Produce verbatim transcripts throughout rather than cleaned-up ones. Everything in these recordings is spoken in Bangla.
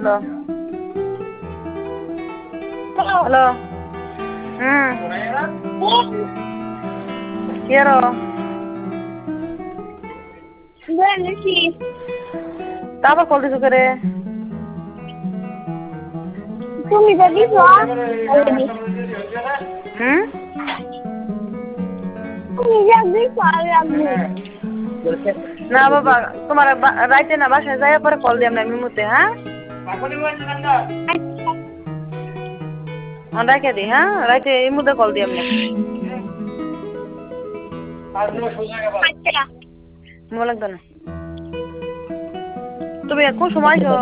হ্যালো হ্যালো হুম কি আরো তারপর কল দিছো করে তুমি তো দিছো হুম তুমি যা দিছো আমি রাখবো না বাবা তোমার রাইতে না বাসায় যাই পরে কল দিলাম না মিমুতে হ্যাঁ রাখে দি হ্যাঁ রাইতে এই মুহূর্তে কল দিলাম না মনে লাগবে না তুমি কোন সময় আছো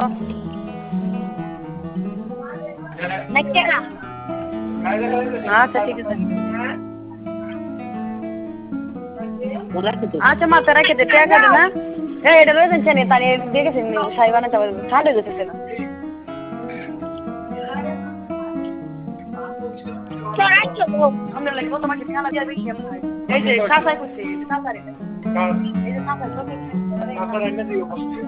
আচ্ছা ঠিক আছে আচ্ছা মাথা রেখে দে টাকা দে না এই এটা লয়ে যাচ্ছে না তাই দেখেছেন সাই বানাতে হবে ঠান্ডা যেতেছে না আমরা লাগবো তোমাকে খেলা দিয়ে বেশি এমন হয় এই যে সাসাই করছি সাসারে এই যে সাসাই